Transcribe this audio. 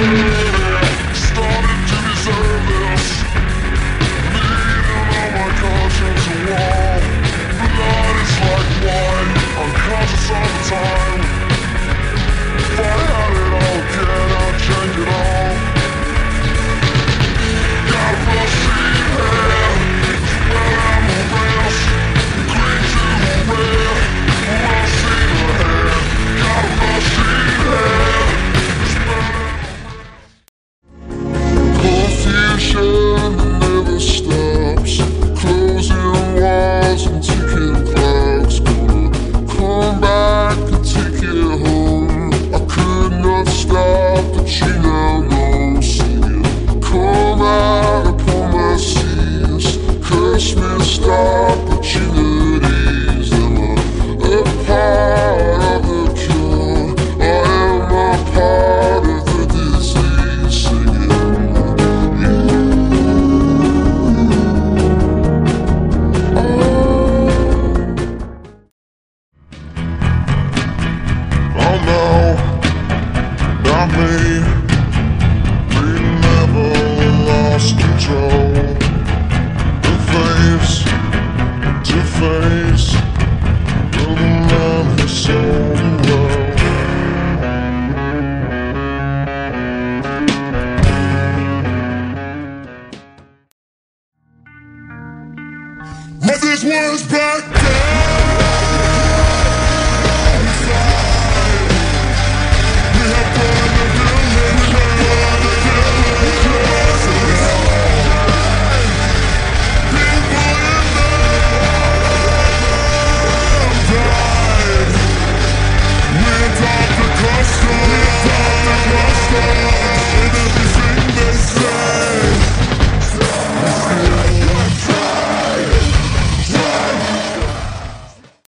Started to deserve this. Leaning on my conscience a wall. The night is like wine, unconscious all the time. If I had it all again, I'd change it all. Got a rusty hair, well I'm a rails. Green to red, rusty hair. Got a rusty hair. Confusion that never stops. Closing walls and ticking clocks. Gonna come back and take it home. I could not stop, but you now know. Singing, come out upon my seas. Curse me, stop opportunities. Am I a part of the cure? Or am I part of the disease? Singing, oh no, not me. We never lost control. The face to face of the man who sold the world. But this was back then.